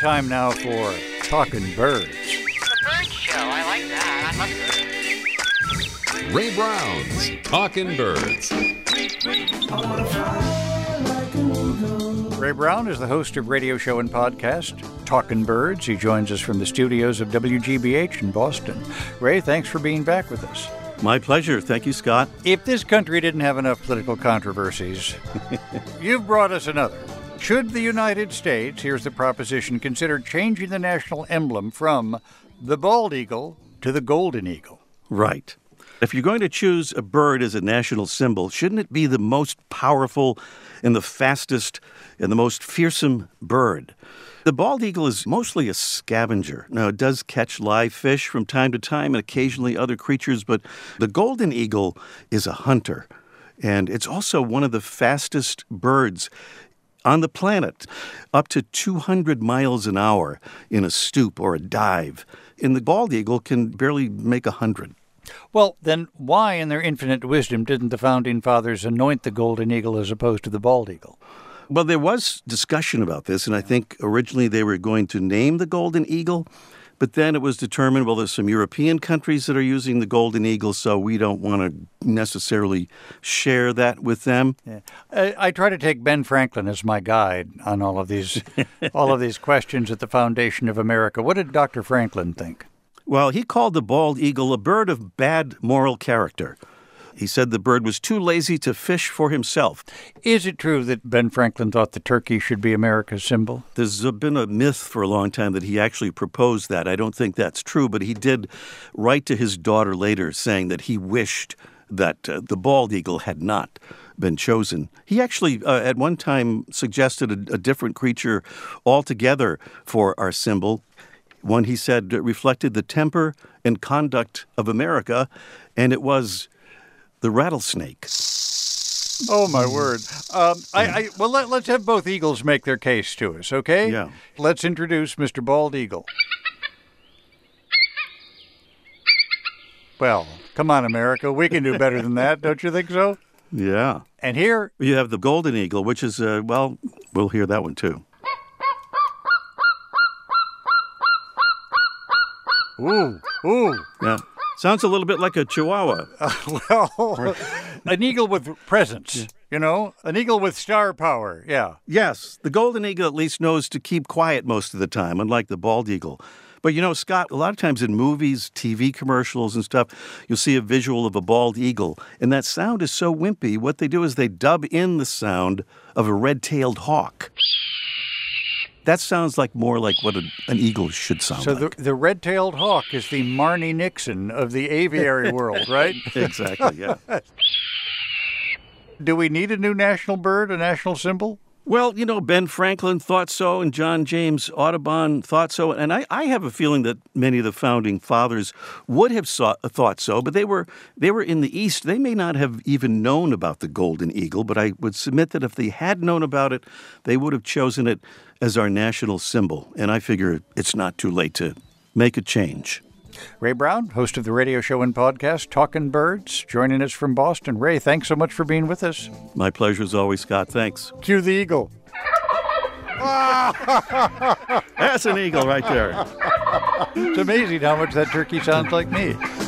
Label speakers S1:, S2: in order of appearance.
S1: Time now for Talking Birds.
S2: The bird show. I like that. I love birds.
S3: Ray Brown's Talking Birds.
S1: Ray Brown is the host of radio show and podcast Talking Birds. He joins us from the studios of WGBH in Boston. Ray, thanks for being back with us.
S4: My pleasure. Thank you, Scott.
S1: If this country didn't have enough political controversies, you've brought us another. Should the United States, here's the proposition, consider changing the national emblem from the bald eagle to the golden eagle?
S4: Right. If you're going to choose a bird as a national symbol, shouldn't it be the most powerful and the fastest and the most fearsome bird? The bald eagle is mostly a scavenger. Now, it does catch live fish from time to time and occasionally other creatures, but the golden eagle is a hunter. And it's also one of the fastest birds on the planet, up to 200 miles an hour in a stoop or a dive. And the bald eagle can barely make 100.
S1: Well, then why in their infinite wisdom didn't the Founding Fathers anoint the golden eagle as opposed to the bald eagle?
S4: Well, there was discussion about this, and I think originally they were going to name the golden eagle, but then it was determined, well, there's some European countries that are using the golden eagle, so we don't want to necessarily share that with them.
S1: Yeah. I try to take Ben Franklin as my guide on all of these questions at the Foundation of America. What did Dr. Franklin think?
S4: Well, he called the bald eagle a bird of bad moral character. He said the bird was too lazy to fish for himself.
S1: Is it true that Ben Franklin thought the turkey should be America's symbol?
S4: There's been a myth for a long time that he actually proposed that. I don't think that's true, but he did write to his daughter later saying that he wished that the bald eagle had not been chosen. He actually, at one time, suggested a different creature altogether for our symbol. One, he said, reflected the temper and conduct of America, and it was the rattlesnake.
S1: Oh, my word. Well, let's have both eagles make their case to us, okay?
S4: Yeah.
S1: Let's introduce Mr. Bald Eagle. Well, come on, America. We can do better than that, don't you think so?
S4: Yeah.
S1: And here
S4: You have the golden eagle, which is, well, we'll hear that one too.
S1: Ooh.
S4: Yeah. Sounds a little bit like a chihuahua.
S1: Well, an eagle with presence, you know? An eagle with star power, yeah.
S4: Yes, the golden eagle at least knows to keep quiet most of the time, unlike the bald eagle. But, you know, Scott, a lot of times in movies, TV commercials and stuff, you'll see a visual of a bald eagle. And that sound is so wimpy, what they do is they dub in the sound of a red-tailed hawk. That sounds like more like what an eagle should sound like.
S1: So the red-tailed hawk is the Marnie Nixon of the aviary world, right?
S4: Exactly, yeah.
S1: Do we need a new national bird, a national symbol?
S4: Well, you know, Ben Franklin thought so, and John James Audubon thought so, and I have a feeling that many of the founding fathers would have thought so, but they were in the East. They may not have even known about the golden eagle, but I would submit that if they had known about it, they would have chosen it as our national symbol, and I figure it's not too late to make a change.
S1: Ray Brown, host of the radio show and podcast Talking Birds, joining us from Boston. Ray, thanks so much for being with us.
S4: My pleasure as always, Scott. Thanks.
S1: Cue the eagle.
S4: That's an eagle right there.
S1: It's amazing how much that turkey sounds like me.